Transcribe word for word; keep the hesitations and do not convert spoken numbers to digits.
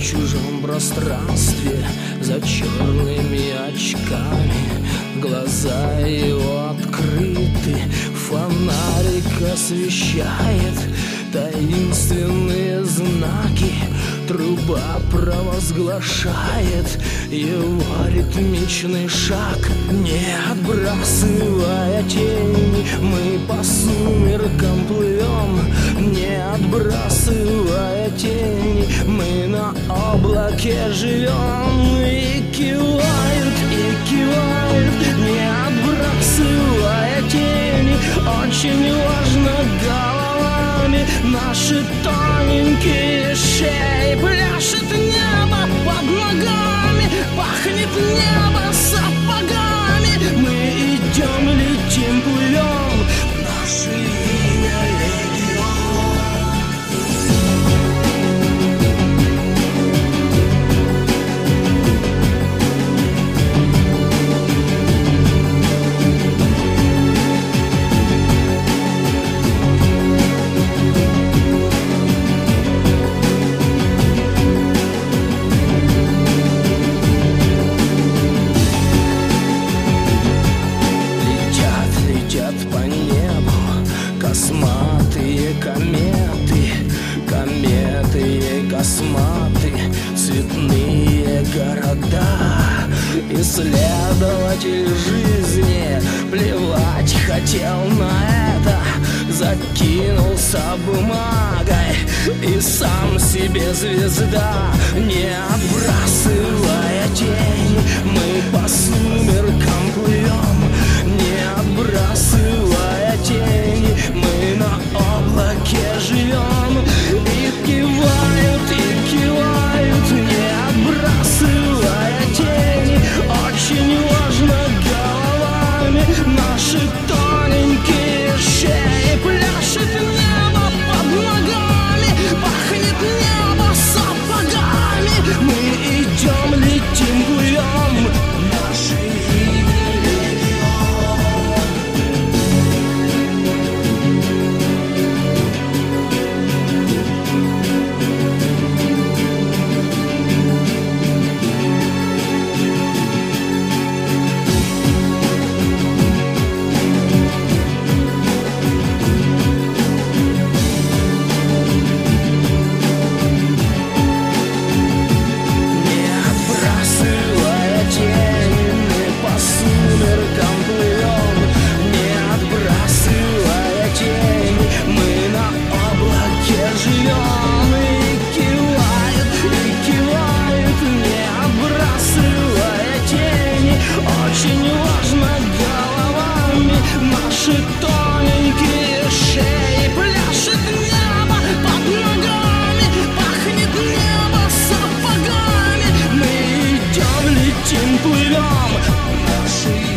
чужом пространстве, за черными очками. Глаза его открыты, фонарик освещает таинственные знаки. Труба провозглашает его ритмичный шаг. Не отбрасывая тени, мы по сумеркам плывем. Не отбрасывая тени, мы на облаке живем. И кивают, и кивают, не отбрасывая тени. Очень важно головами наши тоненькие шеи. Пляшет небо под ногами, пахнет небо сапогами. Мы идем, летим, плывем, наше имя легион. Косматые кометы, кометы косматы, цветные города. Исследователь жизни плевать хотел на это, закинулся бумагой и сам себе звезда. Не отбрасывая тень, мы по сумеркам плывем. Не отбрасывая тени, мы на облаке живем. И кивают, и кивают, не отбрасывая тени. Очень важно головами наши тоненькие шеи. Пляшет небо под ногами, пахнет небо сапогами. Мы идем, летим, плывем, наши имя легион. Очень важно головами наши тоненькие шеи. Пляшет небо под ногами, пахнет небо сапогами. Мы идем, летим, плывем, наши